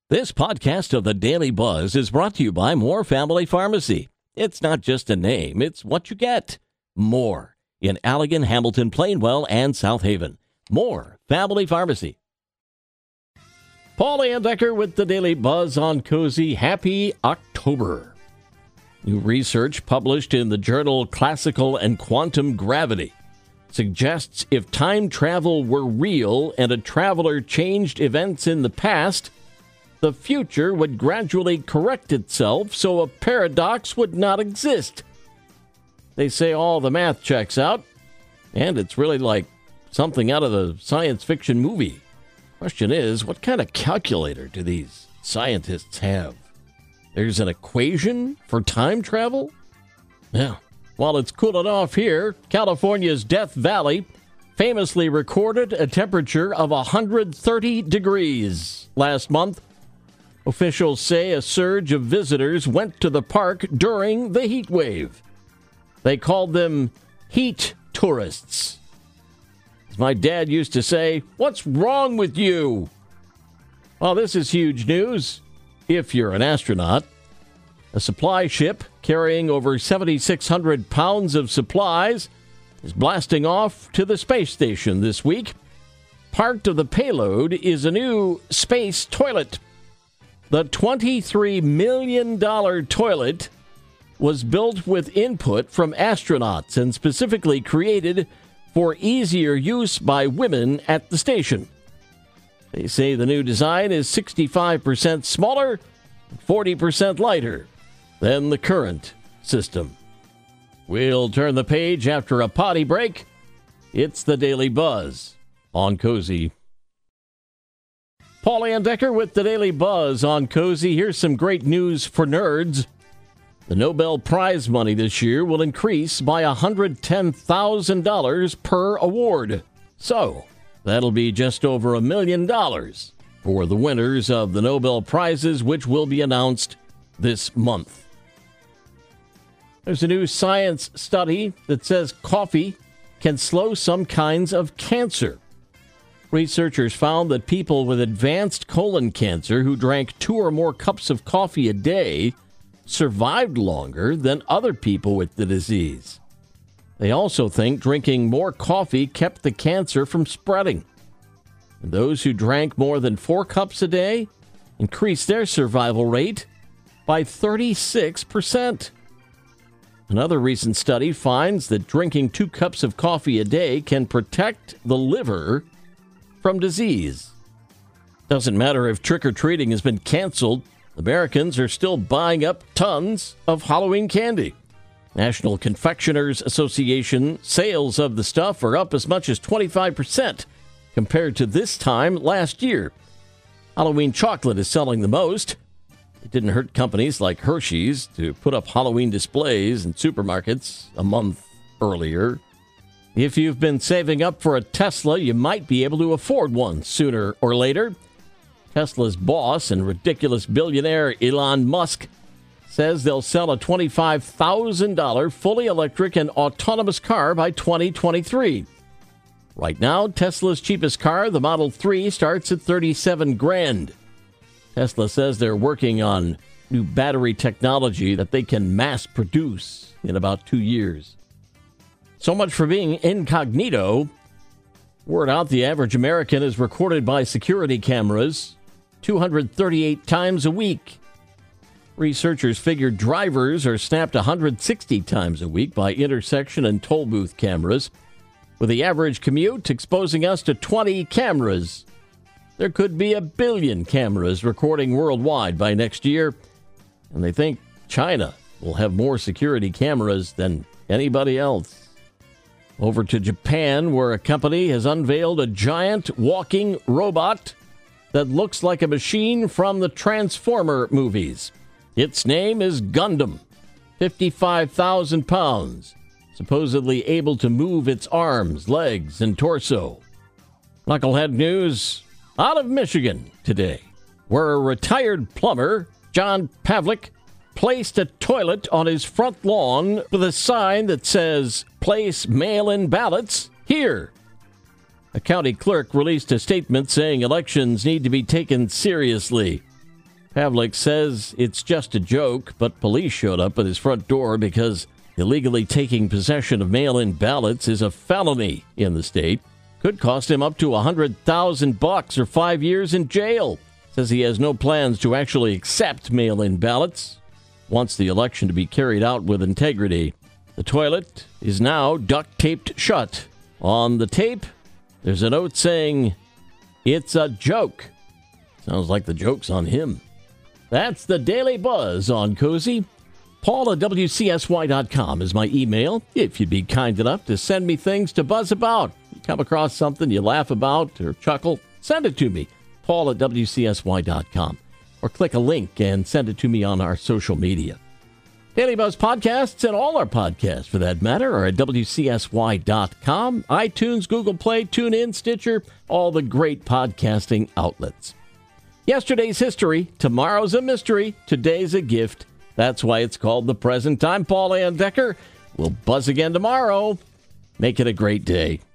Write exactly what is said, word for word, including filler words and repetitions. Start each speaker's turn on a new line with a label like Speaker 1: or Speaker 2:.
Speaker 1: This podcast of the Daily Buzz is brought to you by Moore Family Pharmacy. It's not just a name, it's what you get. More in Allegan, Hamilton, Plainwell, and South Haven. Moore Family Pharmacy. Paul Andecker with the Daily Buzz on Cozy. Happy October. New research published in the journal Classical and Quantum Gravity suggests if time travel were real and a traveler changed events in the past, the future would gradually correct itself so a paradox would not exist. They say all the math checks out, and it's really like something out of a science fiction movie. Question is, what kind of calculator do these scientists have? There's an equation for time travel? Yeah. While it's cooling off here, California's Death Valley famously recorded a temperature of one hundred thirty degrees last month. Officials say a surge of visitors went to the park during the heat wave. They called them heat tourists. As my dad used to say, "What's wrong with you?" Well, this is huge news if you're an astronaut. A supply ship carrying over seven thousand six hundred pounds of supplies is blasting off to the space station this week. Part of the payload is a new space toilet. The twenty-three million dollars toilet was built with input from astronauts and specifically created for easier use by women at the station. They say the new design is sixty-five percent smaller, forty percent lighter than the current system. We'll turn the page after a potty break. It's the Daily Buzz on Cozy. Paul Andecker with the Daily Buzz on Cozy. Here's some great news for nerds. The Nobel Prize money this year will increase by one hundred ten thousand dollars per award. So, that'll be just over a million dollars for the winners of the Nobel Prizes, which will be announced this month. There's a new science study that says coffee can slow some kinds of cancer. Researchers found that people with advanced colon cancer who drank two or more cups of coffee a day survived longer than other people with the disease. They also think drinking more coffee kept the cancer from spreading. And those who drank more than four cups a day increased their survival rate by thirty-six percent. Another recent study finds that drinking two cups of coffee a day can protect the liver from disease. Doesn't matter if trick-or-treating has been canceled, Americans are still buying up tons of Halloween candy. National Confectioners Association sales of the stuff are up as much as twenty-five percent compared to this time last year. Halloween chocolate is selling the most. It didn't hurt companies like Hershey's to put up Halloween displays in supermarkets a month earlier. If you've been saving up for a Tesla, you might be able to afford one sooner or later. Tesla's boss and ridiculous billionaire Elon Musk says they'll sell a twenty-five thousand dollars fully electric and autonomous car by twenty twenty-three. Right now, Tesla's cheapest car, the Model three, starts at thirty-seven grand. Tesla says they're working on new battery technology that they can mass produce in about two years. So much for being incognito. Word out, the average American is recorded by security cameras two hundred thirty-eight times a week. Researchers figure drivers are snapped one hundred sixty times a week by intersection and toll booth cameras, with the average commute exposing us to twenty cameras. There could be a billion cameras recording worldwide by next year, and they think China will have more security cameras than anybody else. Over to Japan, where a company has unveiled a giant walking robot that looks like a machine from the Transformer movies. Its name is Gundam, fifty-five thousand pounds, supposedly able to move its arms, legs, and torso. Knucklehead news out of Michigan today, where a retired plumber, John Pavlik, placed a toilet on his front lawn with a sign that says, "Place mail-in ballots here." A county clerk released a statement saying elections need to be taken seriously. Pavlik says it's just a joke, but police showed up at his front door because illegally taking possession of mail-in ballots is a felony in the state. Could cost him up to one hundred thousand bucks or five years in jail. Says he has no plans to actually accept mail-in ballots. Wants the election to be carried out with integrity. The toilet is now duct-taped shut. On the tape, there's a note saying, "It's a joke." Sounds like the joke's on him. That's the Daily Buzz on Cozy. Paul at W C S Y dot com is my email. If you'd be kind enough to send me things to buzz about. You come across something you laugh about or chuckle, send it to me. Paul at W C S Y dot com. Or click a link and send it to me on our social media. Daily Buzz podcasts and all our podcasts, for that matter, are at W C S Y dot com, iTunes, Google Play, TuneIn, Stitcher, all the great podcasting outlets. Yesterday's history, tomorrow's a mystery, today's a gift. That's why it's called the present. I'm Paul Ann Decker. We'll buzz again tomorrow. Make it a great day.